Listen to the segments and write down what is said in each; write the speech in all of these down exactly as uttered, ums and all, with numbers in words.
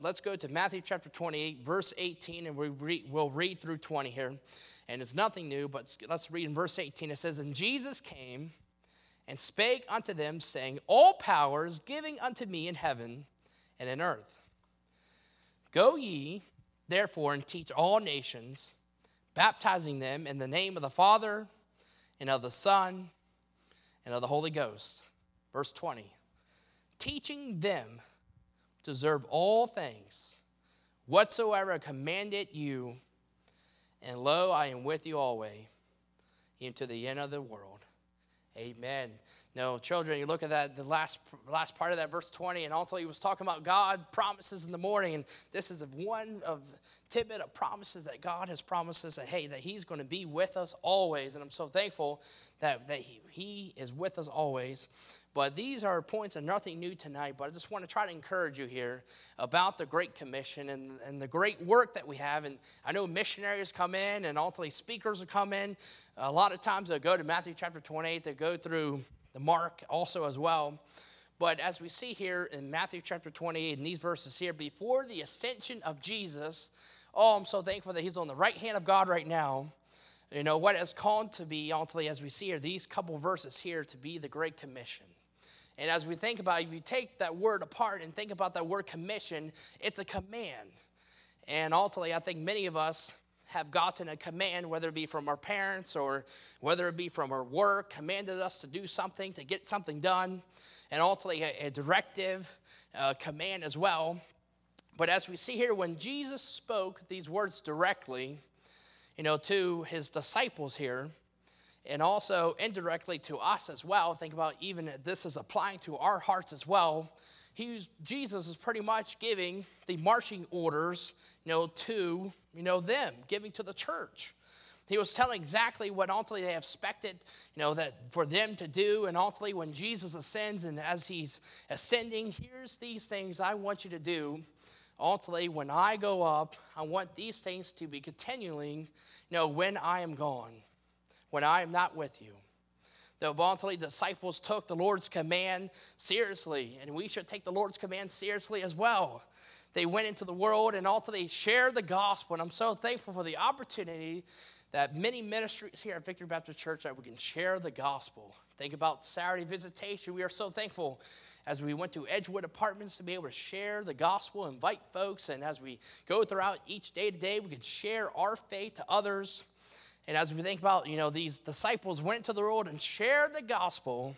let's go to Matthew chapter twenty-eight, verse eighteen, and we re- we'll read through twenty here. And it's nothing new, but let's read in verse eighteen. It says, "And Jesus came and spake unto them, saying, All power is given unto me in heaven and in earth. Go ye, therefore, and teach all nations, baptizing them in the name of the Father and of the Son and of the Holy Ghost." Verse twenty, "Teaching them to observe all things, whatsoever I commanded you, and lo, I am with you always, even to the end of the world." Amen. Now, children, you look at that, the last last part of that, verse twenty, and ultimately he was talking about God promises in the morning, and this is one of tidbit of promises that God has promised us that, hey, that he's going to be with us always, and I'm so thankful that, that he, he is with us always. But these are points of nothing new tonight, but I just want to try to encourage you here about the Great Commission and, and the great work that we have. And I know missionaries come in and ultimately speakers will come in. A lot of times they'll go to Matthew chapter twenty-eight, they go through the Mark also as well. But as we see here in Matthew chapter twenty-eight, in these verses here, before the ascension of Jesus, oh, I'm so thankful that he's on the right hand of God right now. You know, what is called to be, ultimately, as we see here, these couple verses here, to be the Great Commission. And as we think about it, if you take that word apart and think about that word commission, it's a command. And ultimately, I think many of us have gotten a command, whether it be from our parents or whether it be from our work, commanded us to do something, to get something done, and ultimately a, a directive, uh, command as well. But as we see here, when Jesus spoke these words directly, you know, to his disciples here, and also indirectly to us as well, think about even this is applying to our hearts as well. He was, Jesus is pretty much giving the marching orders, you know, to, you know, them, giving to the church. He was telling exactly what ultimately they expected, you know, that for them to do. And ultimately when Jesus ascends and as he's ascending, here's these things I want you to do. Ultimately, when I go up, I want these things to be continuing, you know, when I am gone, when I am not with you. The ultimately disciples took the Lord's command seriously, and we should take the Lord's command seriously as well. They went into the world and ultimately shared the gospel, and I'm so thankful for the opportunity that many ministries here at Victory Baptist Church that we can share the gospel. Think about Saturday visitation. We are so thankful as we went to Edgewood Apartments to be able to share the gospel, invite folks, and as we go throughout each day to day, we can share our faith to others. And as we think about, you know, these disciples went to the world and shared the gospel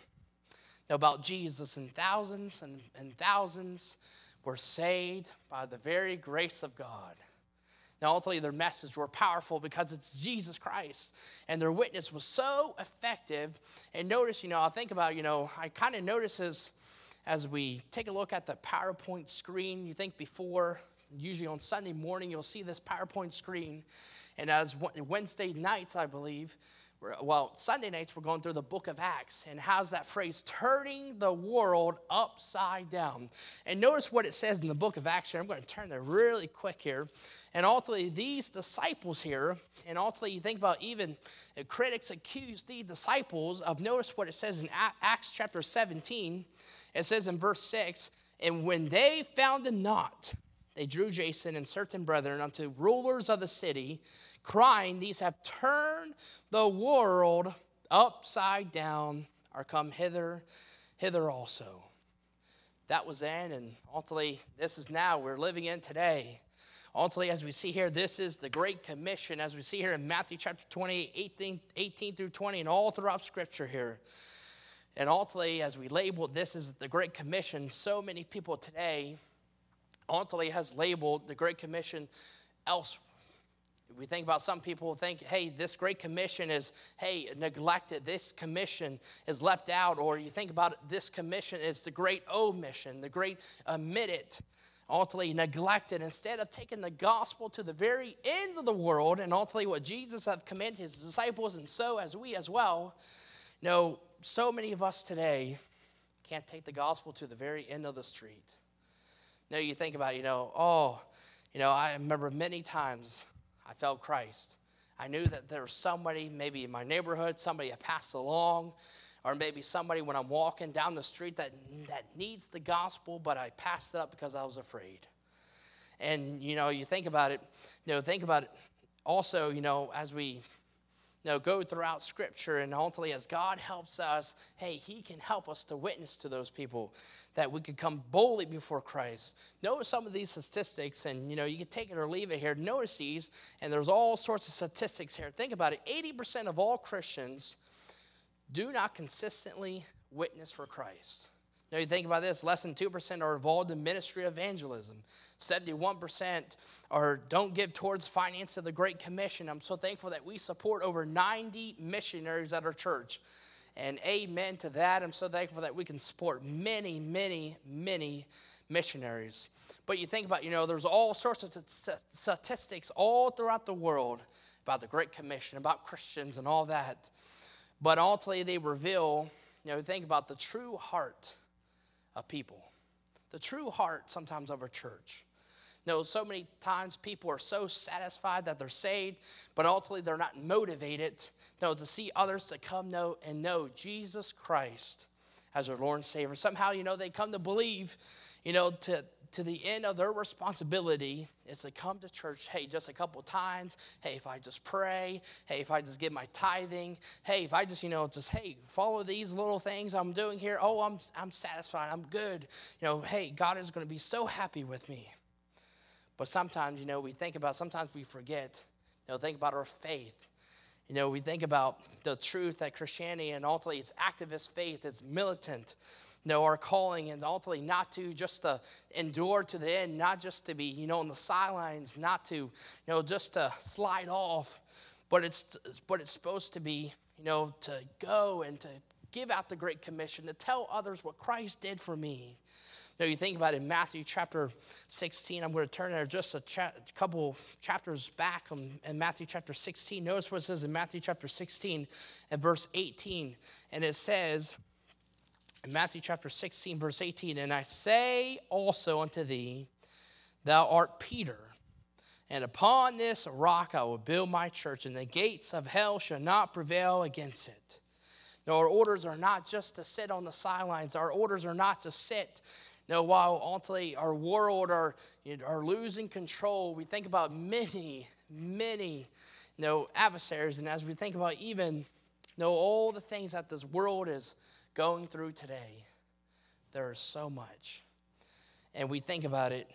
about Jesus, and thousands and, and thousands were saved by the very grace of God. Now, ultimately, their message were powerful because it's Jesus Christ, and their witness was so effective. And notice, you know, I think about, you know, I kind of notice as, as we take a look at the PowerPoint screen, you think before, usually on Sunday morning, you'll see this PowerPoint screen. And as Wednesday nights, I believe, well, Sunday nights, we're going through the book of Acts. And how's that phrase? Turning the world upside down. And notice what it says in the book of Acts here. I'm going to turn there really quick here. And ultimately, these disciples here, and ultimately, you think about even critics accused these disciples of, notice what it says in Acts chapter seventeen. It says in verse six, "And when they found him not, they drew Jason and certain brethren unto rulers of the city, crying, These have turned the world upside down, are come hither, hither also." That was then, and ultimately, this is now, we're living in today. Ultimately, as we see here, this is the Great Commission, as we see here in Matthew chapter twenty-eight, eighteen, eighteen through twenty, and all throughout Scripture here. And ultimately, as we label this as the Great Commission, so many people today ultimately has labeled the Great Commission else. We think about some people think, hey, this Great Commission is, hey, neglected. This commission is left out. Or you think about it, this commission is the great omission, the great omitted, ultimately neglected. Instead of taking the gospel to the very ends of the world, and ultimately what Jesus have commanded his disciples, and so as we as well, you know, so many of us today can't take the gospel to the very end of the street. No, you think about, you know, oh, you know, I remember many times I felt Christ. I knew that there was somebody, maybe in my neighborhood, somebody I passed along, or maybe somebody when I'm walking down the street that, that needs the gospel, but I passed it up because I was afraid. And, you know, you think about it, you know, think about it also, you know, as we you know, go throughout Scripture, and ultimately as God helps us, hey, he can help us to witness to those people, that we could come boldly before Christ. Notice some of these statistics, and, you know, you can take it or leave it here. Notice these, and there's all sorts of statistics here. Think about it. eighty percent of all Christians do not consistently witness for Christ. Now, you think about this, less than two percent are involved in ministry evangelism. seventy-one percent are don't give towards finance of the Great Commission. I'm so thankful that we support over ninety missionaries at our church. And amen to that. I'm so thankful that we can support many, many, many missionaries. But you think about, you know, there's all sorts of statistics all throughout the world about the Great Commission, about Christians and all that. But ultimately they reveal, you know, think about the true heart of people. The true heart sometimes of a church. You know, so many times people are so satisfied that they're saved, but ultimately they're not motivated, you know, to see others to come know and know Jesus Christ as their Lord and Savior. Somehow, you know, they come to believe, you know, to, to the end of their responsibility is to come to church, hey, just a couple times. Hey, if I just pray. Hey, if I just give my tithing. Hey, if I just, you know, just, hey, follow these little things I'm doing here. Oh, I'm, I'm satisfied. I'm good. You know, hey, God is going to be so happy with me. But sometimes, you know, we think about, sometimes we forget, you know, think about our faith. You know, we think about the truth that Christianity, and ultimately it's activist faith, it's militant. You know, our calling, and ultimately not to just to endure to the end, not just to be, you know, on the sidelines, not to, you know, just to slide off, but it's but it's supposed to be, you know, to go and to give out the Great Commission, to tell others what Christ did for me. You know, you think about it in Matthew chapter sixteen. I'm going to turn there just a cha- couple chapters back in, in Matthew chapter sixteen. Notice what it says in Matthew chapter sixteen and verse eighteen. And it says, in Matthew chapter sixteen, verse eighteen, and I say also unto thee, thou art Peter, and upon this rock I will build my church, and the gates of hell shall not prevail against it. Now, our orders are not just to sit on the sidelines. Our orders are not to sit, you know, while ultimately our world are, you know, are losing control. We think about many, many, you know, adversaries, and as we think about even, you know, all the things that this world is going through today, there is so much. And we think about it,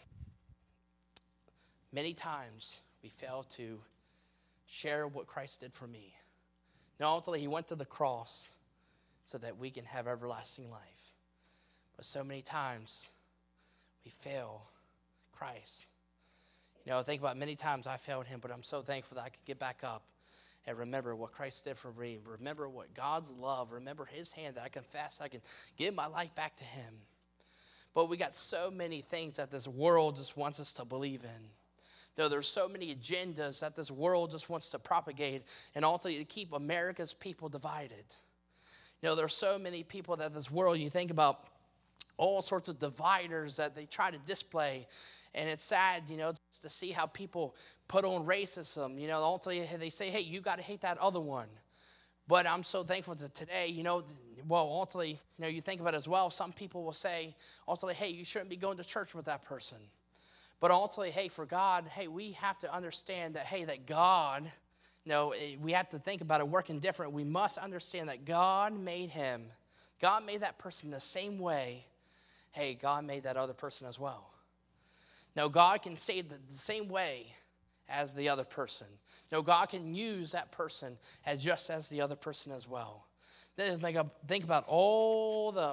many times we fail to share what Christ did for me. Now, ultimately, he went to the cross so that we can have everlasting life. But so many times we fail Christ. You know, think about many times I failed him, but I'm so thankful that I could get back up and remember what Christ did for me. Remember what God's love. Remember his hand that I confess. I can give my life back to him. But we got so many things that this world just wants us to believe in. You know, there's so many agendas that this world just wants to propagate and ultimately to keep America's people divided. You know, there's so many people that this world, you think about all sorts of dividers that they try to display. And it's sad, you know, to see how people put on racism. You know, ultimately they say, hey, you got to hate that other one. But I'm so thankful that today, you know, well, ultimately, you know, you think about it as well. Some people will say, ultimately, hey, you shouldn't be going to church with that person. But ultimately, hey, for God, hey, we have to understand that, hey, that God, you know, we have to think about it working different. We must understand that God made him. God made that person the same way. Hey, God made that other person as well. No, God can save the, the same way as the other person. No, God can use that person as just as the other person as well. Then think about all the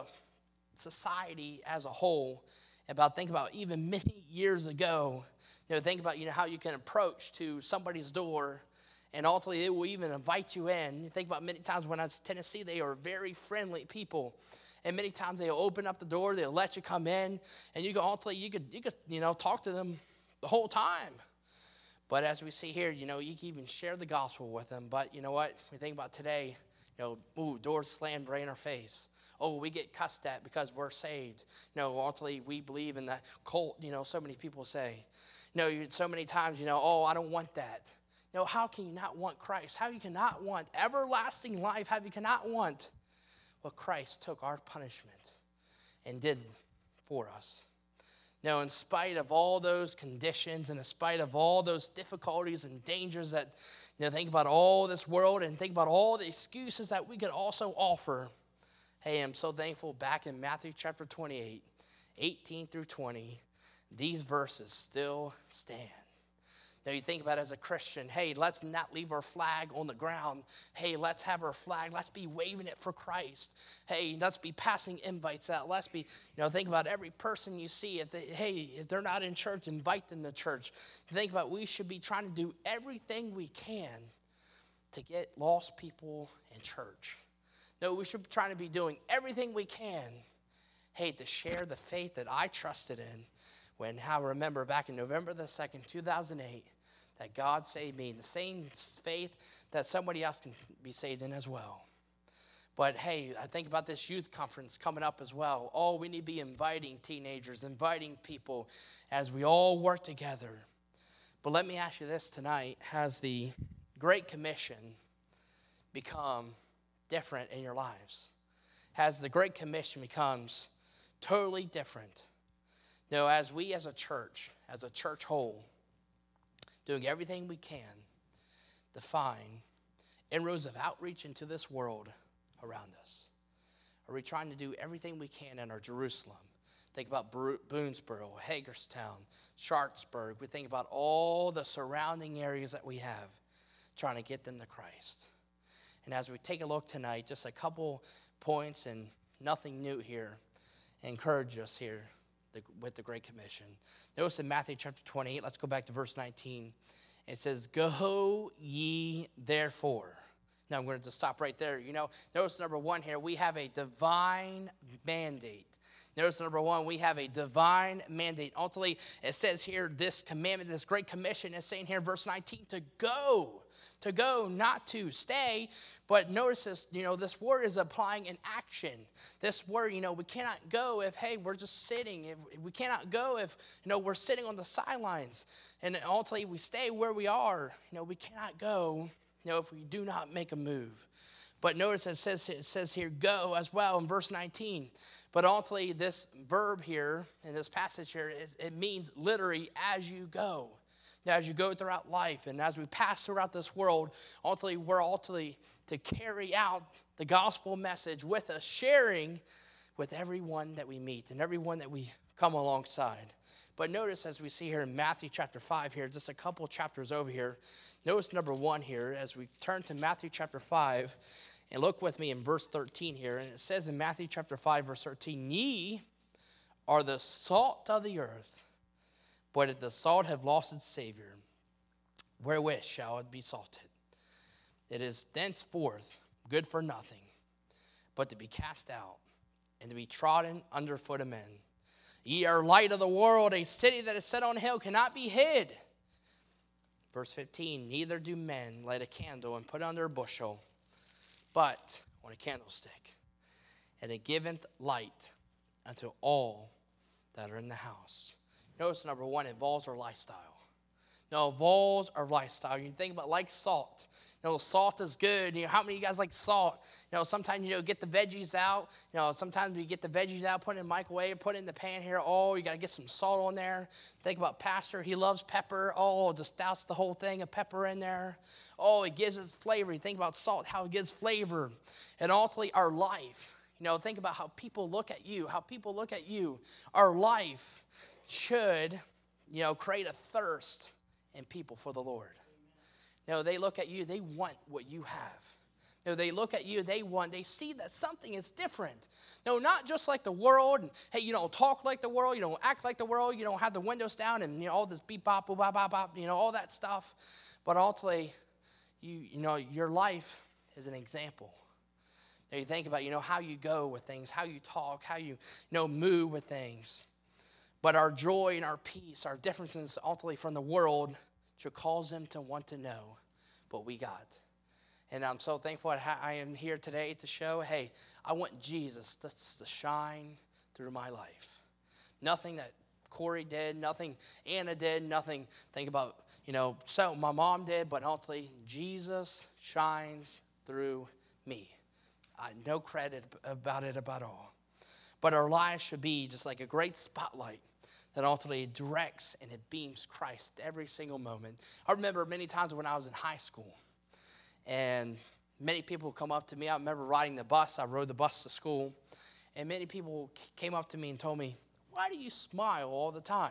society as a whole. About think about even many years ago. You know, think about, you know, how you can approach to somebody's door, and ultimately they will even invite you in. You think about many times when I was in Tennessee, they are very friendly people. And many times they'll open up the door, they'll let you come in, and you can ultimately you could you could you know talk to them the whole time. But as we see here, you know, you can even share the gospel with them. But you know what? We think about today, you know, ooh, doors slammed right in our face. Oh, we get cussed at because we're saved. You know, ultimately we believe in that cult. You know, so many people say, you know, so many times, you know, oh, I don't want that. You know, how can you not want Christ? How you cannot want everlasting life? How you cannot want what Christ took our punishment and did for us? You know, in spite of all those conditions and in spite of all those difficulties and dangers that, you know, think about all this world and think about all the excuses that we could also offer. Hey, I'm so thankful back in Matthew chapter twenty-eight, eighteen through twenty, these verses still stand. Now you think about it as a Christian, hey, let's not leave our flag on the ground. Hey, let's have our flag. Let's be waving it for Christ. Hey, let's be passing invites out. Let's be, you know, think about every person you see. If they, hey, if they're not in church, invite them to church. Think about we should be trying to do everything we can to get lost people in church. No, we should be trying to be doing everything we can, hey, to share the faith that I trusted in when I remember back in November the second, two thousand eight, that God saved me in the same faith that somebody else can be saved in as well. But hey, I think about this youth conference coming up as well. Oh, we need to be inviting teenagers, inviting people as we all work together. But let me ask you this tonight. Has the Great Commission become different in your lives? Has the Great Commission becomes totally different? You know, as we as a church, as a church whole, doing everything we can to find inroads of outreach into this world around us. Are we trying to do everything we can in our Jerusalem? Think about Boonesboro, Hagerstown, Sharpsburg. We think about all the surrounding areas that we have, trying to get them to Christ. And as we take a look tonight, just a couple points and nothing new here. Encourage us here with the Great Commission. Notice in Matthew chapter twenty-eight, let's go back to verse nineteen. It says, go ye therefore. Now I'm going to just stop right there. You know, notice number one here, we have a divine mandate. Notice number one, we have a divine mandate. Ultimately, it says here, this commandment, this Great Commission is saying here in verse nineteen, to go. To go, not to stay. But notice this, you know, this word is applying an action. This word, you know, we cannot go if, hey, we're just sitting. If, we cannot go if, you know, we're sitting on the sidelines. And ultimately, we stay where we are. You know, we cannot go, you know, if we do not make a move. But notice it says, it says here, go as well in verse nineteen. But ultimately, this verb here in this passage here, is, it means literally as you go. Now, as you go throughout life and as we pass throughout this world, ultimately, we're ultimately to carry out the gospel message with us, sharing with everyone that we meet and everyone that we come alongside. But notice as we see here in Matthew chapter five here, just a couple chapters over here, notice number one here, as we turn to Matthew chapter five, and look with me in verse thirteen here, and it says in Matthew chapter five, verse thirteen, ye are the salt of the earth. But if the salt have lost its savor, wherewith shall it be salted? It is thenceforth good for nothing, but to be cast out and to be trodden under foot of men. Ye are light of the world, a city that is set on a hill cannot be hid. Verse fifteen, neither do men light a candle and put it under a bushel, but on a candlestick, and it giveth light unto all that are in the house. Notice number one, involves our lifestyle. No, involves our lifestyle. You can think about like salt. You know, salt is good. You know, how many of you guys like salt? You know, sometimes, you know, get the veggies out. You know, sometimes we get the veggies out, put it in the microwave, put it in the pan here. Oh, you got to get some salt on there. Think about Pastor. He loves pepper. Oh, just douse the whole thing of pepper in there. Oh, it gives us flavor. You think about salt, how it gives flavor. And ultimately, our life. You know, think about how people look at you, how people look at you. Our life should, you know, create a thirst in people for the Lord. You know, they look at you, they want what you have. You know, they look at you, they want, they see that something is different. No, not just like the world, and hey, you don't talk like the world, you don't act like the world, you don't have the windows down and, you know, all this beep, bop, boop, bop, bop, bop, you know, all that stuff. But ultimately, you, you know, your life is an example. Now you think about, you know, how you go with things, how you talk, how you, you know, move with things. But our joy and our peace, our differences ultimately from the world should cause them to want to know what we got. And I'm so thankful I am here today to show, hey, I want Jesus to, to shine through my life. Nothing that Corey did, nothing Anna did, nothing, think about, you know, so my mom did, but ultimately Jesus shines through me. I no credit about it about all. But our lives should be just like a great spotlight that ultimately directs and it beams Christ every single moment. I remember many times when I was in high school, and many people come up to me. I remember riding the bus. I rode the bus to school, and many people came up to me and told me, "Why do you smile all the time?"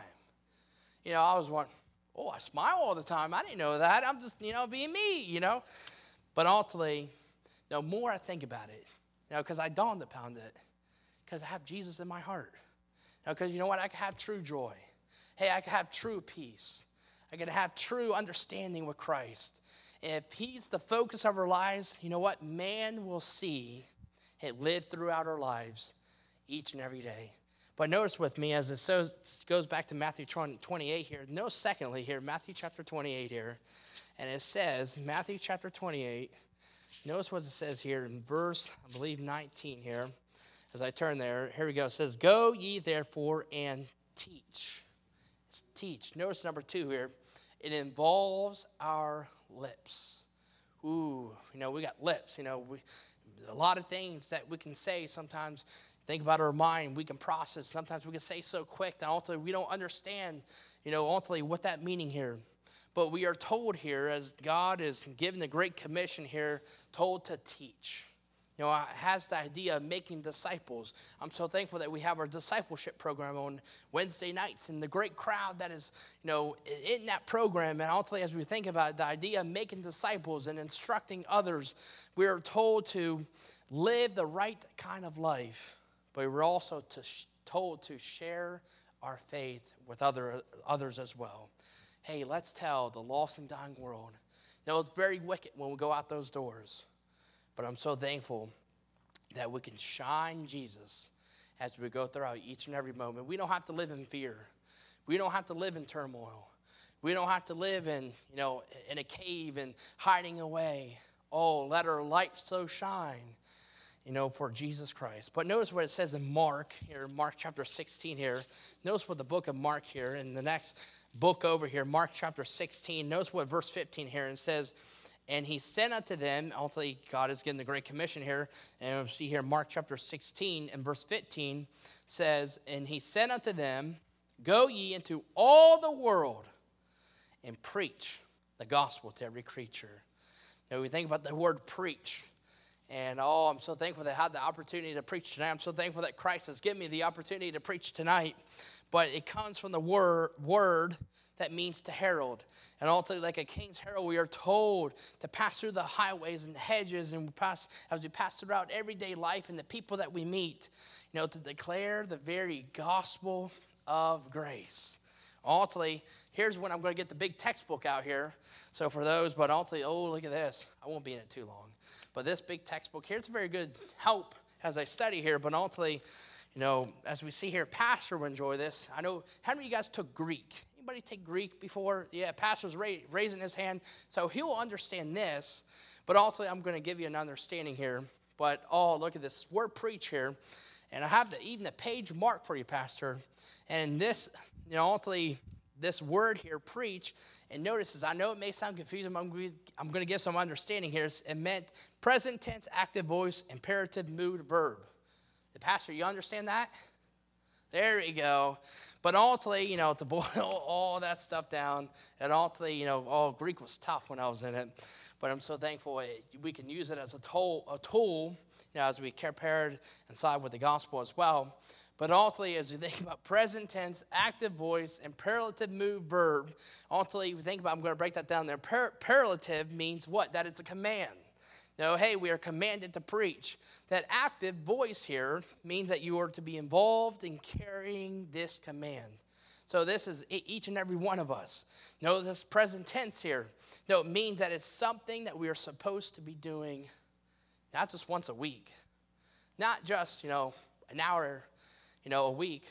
You know, I was wondering, oh, I smile all the time. I didn't know that. I'm just, you know, being me, you know. But ultimately, the more I think about it, you know, because I dawned upon it, because I have Jesus in my heart. Because you know what? I can have true joy. Hey, I can have true peace. I can have true understanding with Christ. And if he's the focus of our lives, you know what? Man will see it live throughout our lives each and every day. But notice with me as it so, goes back to Matthew twenty-eight here. Notice secondly here, Matthew chapter twenty-eight here. And it says, Matthew chapter twenty-eight, notice what it says here in verse, I believe, nineteen here. As I turn there, here we go. It says, "Go ye therefore and teach." It's teach. Notice number two here. It involves our lips. Ooh, you know, we got lips. You know, we, a lot of things that we can say sometimes. Think about our mind. We can process. Sometimes we can say so quick that ultimately we don't understand, you know, ultimately what that meaning here. But we are told here, as God is given the Great Commission here, told to teach. You know, it has the idea of making disciples. I'm so thankful that we have our discipleship program on Wednesday nights and the great crowd that is, you know, in that program. And ultimately, as we think about it, the idea of making disciples and instructing others, we are told to live the right kind of life, but we're also to sh- told to share our faith with other others as well. Hey, let's tell the lost and dying world. You know, it's very wicked when we go out those doors. But I'm so thankful that we can shine Jesus as we go throughout each and every moment. We don't have to live in fear. We don't have to live in turmoil. We don't have to live in, you know, in a cave and hiding away. Oh, let our light so shine, you know, for Jesus Christ. But notice what it says in Mark, here, Mark chapter sixteen here. Notice what the book of Mark here, in the next book over here, Mark chapter sixteen. Notice what verse fifteen here, it says, "And he said unto them," ultimately God is getting the Great Commission here, and we'll see here Mark chapter sixteen and verse fifteen says, "And he said unto them, Go ye into all the world and preach the gospel to every creature." Now we think about the word preach, and oh, I'm so thankful that I had the opportunity to preach tonight. I'm so thankful that Christ has given me the opportunity to preach tonight, but it comes from the word, word that means to herald. And ultimately, like a king's herald, we are told to pass through the highways and the hedges, and we pass as we pass throughout everyday life and the people that we meet, you know, to declare the very gospel of grace. Ultimately, here's when I'm going to get the big textbook out here. So for those, but ultimately, oh, look at this. I won't be in it too long. But this big textbook here, it's a very good help as I study here. But ultimately, you know, as we see here, Pastor will enjoy this. I know, how many of you guys took Greek? Anybody take Greek before? Yeah, Pastor's ra- raising his hand. So he will understand this. But ultimately, I'm going to give you an understanding here. But, oh, look at this word preach here. And I have the, even the page marked for you, Pastor. And this, you know, ultimately, this word here, preach, and notice this, I know it may sound confusing, but I'm going, to, I'm going to give some understanding here. It meant present tense, active voice, imperative, mood, verb. The pastor, you understand that? There we go. But ultimately, you know, to boil all that stuff down, and ultimately, you know, oh, Greek was tough when I was in it. But I'm so thankful we can use it as a tool, a tool, you know, as we prepared and side with the gospel as well. But ultimately, as we think about present tense, active voice, imperative, mood, verb, ultimately, we think about, I'm going to break that down there. Per- imperative means what? That it's a command. No, hey, we are commanded to preach. That active voice here means that you are to be involved in carrying this command. So this is each and every one of us. No, this present tense here. No, it means that it's something that we are supposed to be doing not just once a week, not just, you know, an hour, you know, a week,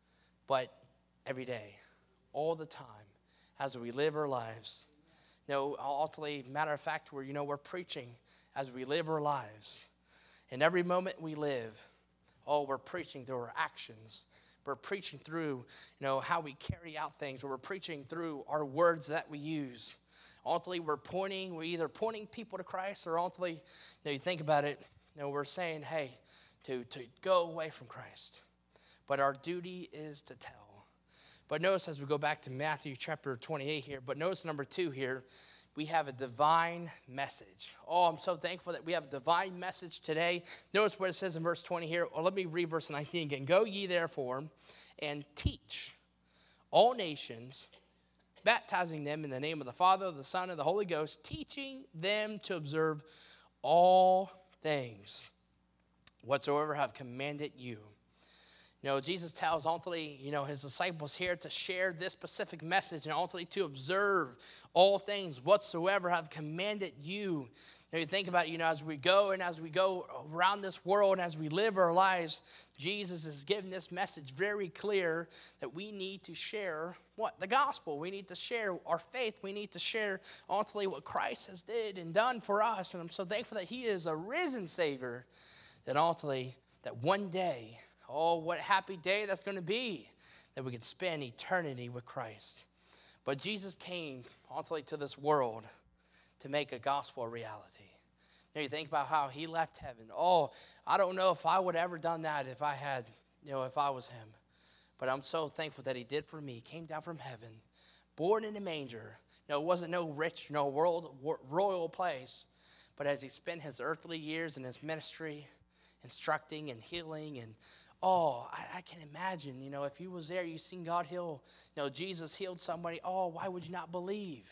but every day, all the time, as we live our lives. You know, ultimately, matter of fact, we're, you know, we're preaching as we live our lives. And every moment we live, oh, we're preaching through our actions. We're preaching through, you know, how we carry out things. We're preaching through our words that we use. Ultimately, we're pointing, we're either pointing people to Christ, or ultimately, you know, you think about it, you know, we're saying, hey, to, to go away from Christ. But our duty is to tell. But notice as we go back to Matthew chapter twenty-eight here, but notice number two here, we have a divine message. Oh, I'm so thankful that we have a divine message today. Notice what it says in verse twenty here. Well, let me read verse nineteen again. Go ye therefore and teach all nations, baptizing them in the name of the Father, the Son, and the Holy Ghost, teaching them to observe all things whatsoever have commanded you. You know, Jesus tells ultimately, you know, his disciples here to share this specific message and ultimately to observe all things whatsoever have commanded you. Now you think about it, you know, as we go and as we go around this world and as we live our lives, Jesus is giving this message very clear that we need to share what? The gospel. We need to share our faith. We need to share ultimately what Christ has did and done for us. And I'm so thankful that he is a risen Savior, that ultimately that one day, oh, what a happy day that's going to be, that we could spend eternity with Christ. But Jesus came ultimately to this world to make a gospel a reality. Now you think about how he left heaven. Oh, I don't know if I would have ever done that if I had, you know, if I was him. But I'm so thankful that he did for me. He came down from heaven, born in a manger. You know, it wasn't no rich, no world, royal place. But as he spent his earthly years in his ministry, instructing and healing and oh, I, I can imagine, you know, if you was there, you seen God heal, you know, Jesus healed somebody. Oh, why would you not believe?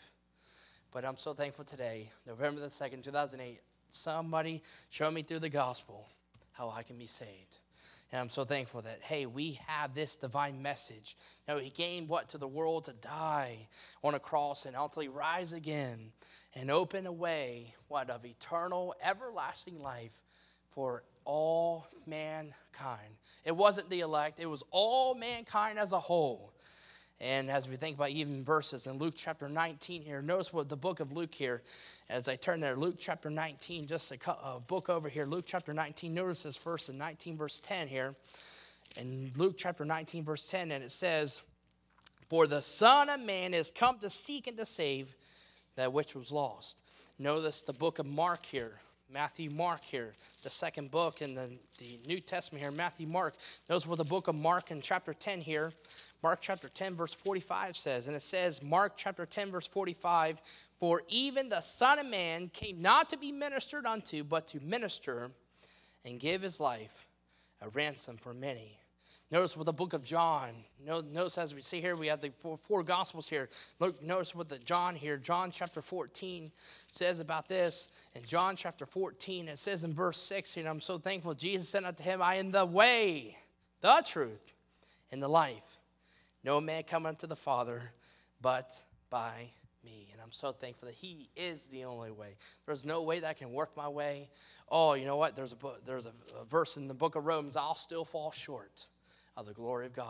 But I'm so thankful today, November the second, two thousand eight, somebody showed me through the gospel how I can be saved. And I'm so thankful that, hey, we have this divine message. You know, he came, what, to the world to die on a cross and ultimately rise again and open a way, what, of eternal, everlasting life for all mankind. It wasn't the elect. It was all mankind as a whole. And as we think about even verses in Luke chapter nineteen here, notice what the book of Luke here, as I turn there, Luke chapter nineteen, just a, a book over here, Luke chapter nineteen, notice this verse in nineteen verse ten here. In Luke chapter nineteen verse ten, and it says, for the Son of Man is come to seek and to save that which was lost. Notice the book of Mark here. Matthew, Mark here, the second book in the, the New Testament here, Matthew, Mark. Notice what the book of Mark in chapter ten here, Mark chapter ten, verse forty-five says. And it says, Mark chapter ten, verse forty-five, for even the Son of Man came not to be ministered unto, but to minister and give his life a ransom for many. Notice what the book of John, notice as we see here, we have the four, four Gospels here. Look, notice what the John here, John chapter fourteen says about this. In John chapter fourteen, it says in verse six, and I'm so thankful, Jesus said unto him, I am the way, the truth, and the life. No man cometh unto the Father but by me. And I'm so thankful that he is the only way. There's no way that I can work my way. Oh, you know what? There's a, there's a, a verse in the book of Romans, I'll still fall short of the glory of God.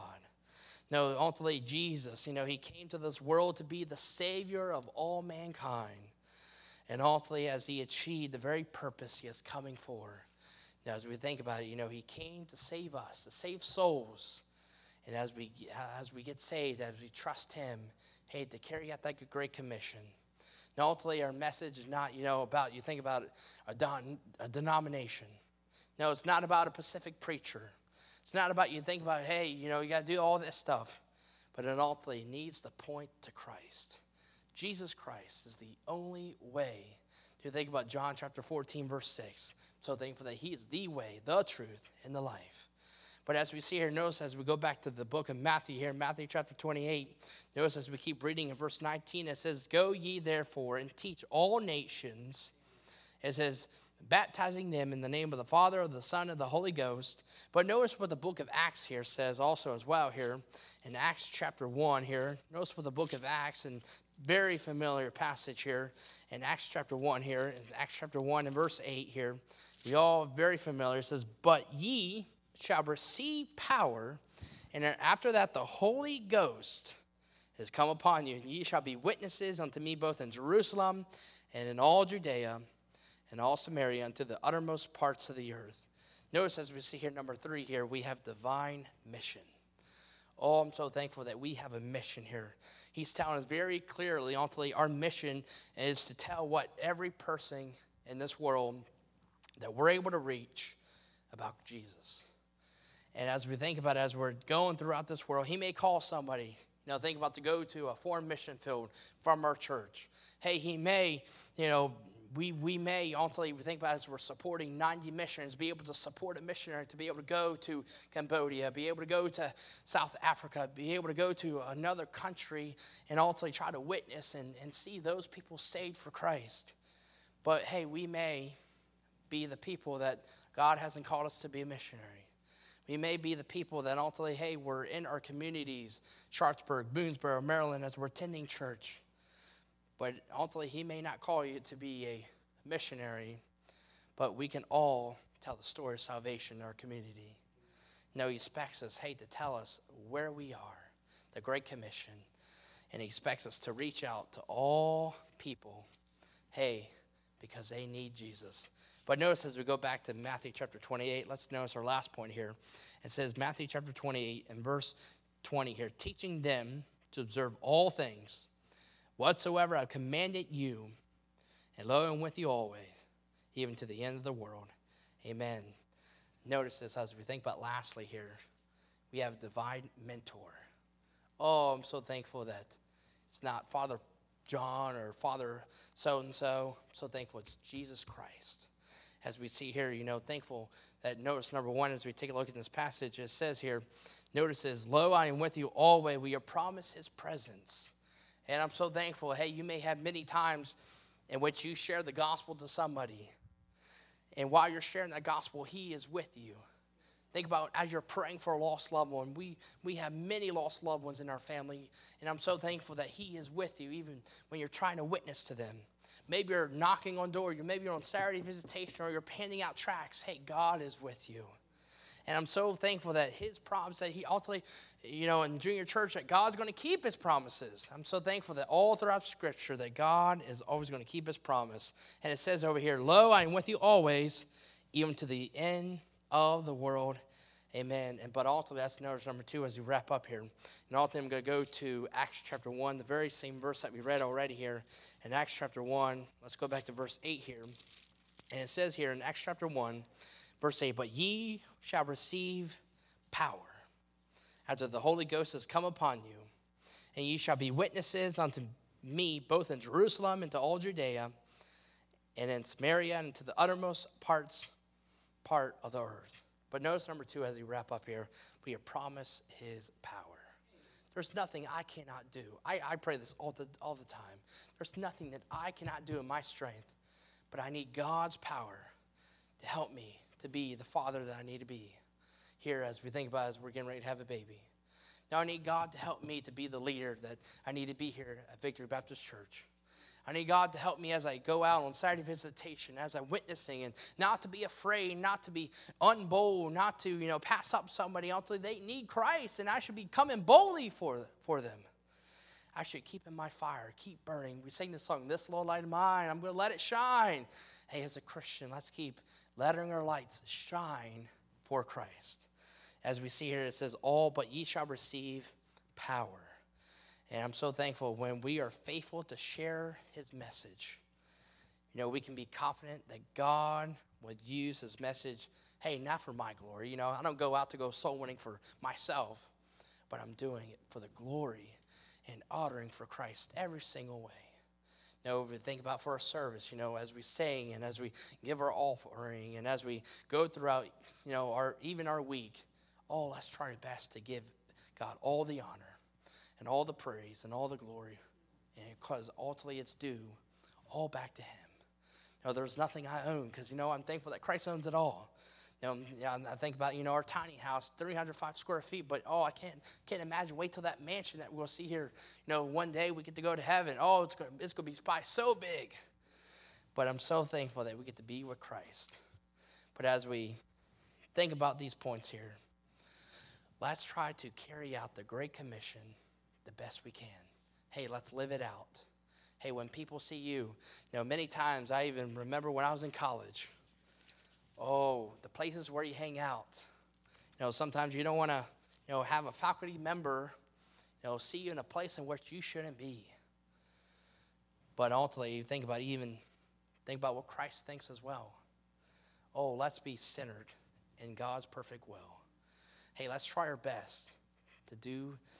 No, ultimately, Jesus, you know, he came to this world to be the Savior of all mankind. And ultimately, as he achieved the very purpose he is coming for. Now, as we think about it, you know, he came to save us, to save souls. And as we as we get saved, as we trust him, hey, to carry out that great commission. Now, ultimately, our message is not, you know, about, you think about it, a, don, a denomination. No, it's not about a Pacific preacher. It's not about, you think about, hey, you know, you got to do all this stuff. But it ultimately needs to point to Christ. Jesus Christ is the only way. To think about John chapter fourteen, verse six. I'm so thankful that he is the way, the truth, and the life. But as we see here, notice as we go back to the book of Matthew here, Matthew chapter twenty-eight, notice as we keep reading in verse nineteen, it says, go ye therefore and teach all nations. It says, baptizing them in the name of the Father, of the Son, and the Holy Ghost. But notice what the book of Acts here says also as well here. In Acts chapter one here, notice what the book of Acts, and very familiar passage here. In Acts chapter one here, in Acts chapter one and verse eight here, we all very familiar. It says, but ye shall receive power, and after that the Holy Ghost is come upon you, and ye shall be witnesses unto me both in Jerusalem and in all Judea and all Samaria unto the uttermost parts of the earth. Notice as we see here, number three here, we have divine mission. Oh, I'm so thankful that we have a mission here. He's telling us very clearly, ultimately, our mission is to tell what every person in this world that we're able to reach about Jesus. And as we think about it, as we're going throughout this world, he may call somebody, You know, think about to go to a foreign mission field from our church. Hey, he may, you know, we we may ultimately, we think about it as we're supporting ninety missionaries, be able to support a missionary to be able to go to Cambodia, be able to go to South Africa, be able to go to another country and ultimately try to witness and, and see those people saved for Christ. But hey, we may be the people that God hasn't called us to be a missionary. We may be the people that ultimately, hey, we're in our communities, Sharpsburg, Boonesboro, Maryland, as we're attending church. But ultimately, he may not call you to be a missionary, but we can all tell the story of salvation in our community. No, he expects us, hey, to tell us where we are, the Great Commission, and he expects us to reach out to all people, hey, because they need Jesus. But notice as we go back to Matthew chapter twenty-eight, let's notice our last point here. It says Matthew chapter twenty-eight and verse twenty here, teaching them to observe all things whatsoever I've commanded you, and lo, I'm with you always, even to the end of the world. Amen. Notice this as we think about lastly here. We have a divine mentor. Oh, I'm so thankful that it's not Father John or Father so-and-so. I'm so thankful it's Jesus Christ. As we see here, you know, thankful that notice number one, as we take a look at this passage, it says here, notice this, lo, I am with you always. We are promised his presence. And I'm so thankful, hey, you may have many times in which you share the gospel to somebody. And while you're sharing that gospel, he is with you. Think about as you're praying for a lost loved one. We, we have many lost loved ones in our family. And I'm so thankful that he is with you even when you're trying to witness to them. Maybe you're knocking on doors. Maybe you're on Saturday visitation or you're handing out tracts. Hey, God is with you. And I'm so thankful that his promise, that he ultimately, you know, in junior church, that God's going to keep his promises. I'm so thankful that all throughout Scripture that God is always going to keep his promise. And it says over here, lo, I am with you always, even to the end of the world. Amen. And but ultimately, that's notice number two as we wrap up here. And ultimately, I'm going to go to Acts chapter one, the very same verse that we read already here. In Acts chapter one, let's go back to verse eight here. And it says here in Acts chapter one, verse eight, but ye shall receive power after the Holy Ghost has come upon you, and ye shall be witnesses unto me both in Jerusalem and to all Judea, and in Samaria and to the uttermost parts part of the earth. But notice number two as we wrap up here, we are promised his power. There's nothing I cannot do. I, I pray this all the, all the time. There's nothing that I cannot do in my strength, but I need God's power to help me to be the father that I need to be here as we think about as we're getting ready to have a baby. Now I need God to help me to be the leader that I need to be here at Victory Baptist Church. I need God to help me as I go out on Saturday visitation, as I'm witnessing, and not to be afraid, not to be unbold, not to, you know, pass up somebody until they need Christ, and I should be coming boldly for, for them. I should keep in my fire, keep burning. We sing this song, this little light of mine, I'm going to let it shine. Hey, as a Christian, let's keep letting our lights shine for Christ. As we see here, it says, all but ye shall receive power. And I'm so thankful when we are faithful to share his message. You know, we can be confident that God would use his message, hey, not for my glory. You know, I don't go out to go soul winning for myself, but I'm doing it for the glory and honoring for Christ every single way. You know, we think about for our service, you know, as we sing and as we give our offering and as we go throughout, you know, our even our week, oh, let's try our best to give God all the honor and all the praise and all the glory, and because ultimately it's due all back to him. You know, there's nothing I own because, you know, I'm thankful that Christ owns it all. You know, yeah, I think about, you know, our tiny house, three hundred five square feet, but, oh, I can't can't imagine. Wait till that mansion that we'll see here. You know, one day we get to go to heaven. Oh, it's going it's going to be probably so big. But I'm so thankful that we get to be with Christ. But as we think about these points here, let's try to carry out the Great Commission the best we can. Hey, let's live it out. Hey, when people see you, you know, many times I even remember when I was in college, oh, the places where you hang out. You know, sometimes you don't want to, you know, have a faculty member, you know, see you in a place in which you shouldn't be. But ultimately, you think about even, think about what Christ thinks as well. Oh, let's be centered in God's perfect will. Hey, let's try our best to do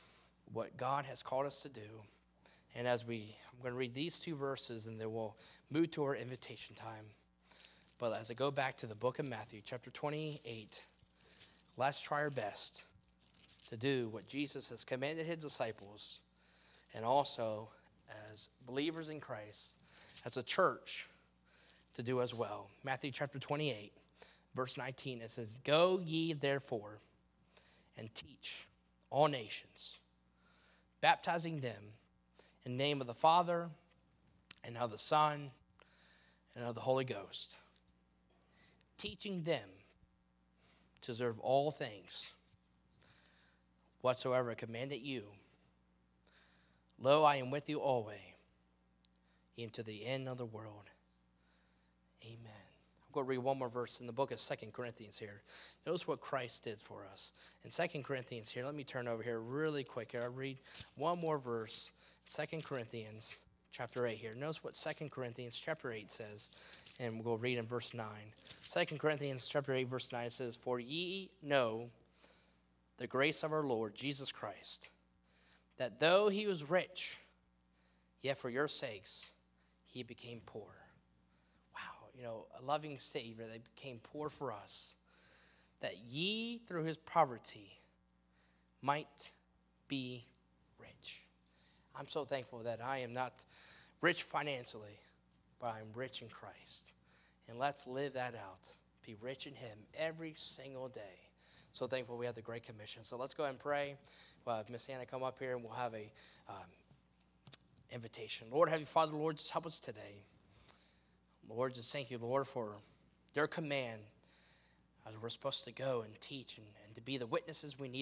what God has called us to do. And as we, I'm going to read these two verses and then we'll move to our invitation time. But as I go back to the book of Matthew, chapter twenty-eight, let's try our best to do what Jesus has commanded his disciples, and also as believers in Christ, as a church, to do as well. Matthew chapter twenty-eight, verse nineteen, it says, "Go ye therefore and teach all nations, baptizing them in the name of the Father and of the Son and of the Holy Ghost, teaching them to observe all things whatsoever I commanded you. Lo, I am with you always, even to the end of the world." Amen. I'm going to read one more verse in the book of Second Corinthians here. Notice what Christ did for us. In Second Corinthians here, let me turn over here really quick here. I'll read one more verse. Second Corinthians chapter eight here. Notice what Second Corinthians chapter eight says, and we'll read in verse nine. Second Corinthians chapter eight, verse nine says, "For ye know the grace of our Lord Jesus Christ, that though he was rich, yet for your sakes he became poor." Wow, you know, a loving Savior that became poor for us, that ye through his poverty might be rich. I'm so thankful that I am not rich financially, but I'm rich in Christ. And let's live that out. Be rich in him every single day. So thankful we have the Great Commission. So let's go ahead and pray. Well, if Miss Anna come up here and we'll have a um, invitation. Lord, Heavenly Father, Lord, just help us today. Lord, just thank you, Lord, for their command as we're supposed to go and teach and, and to be the witnesses we need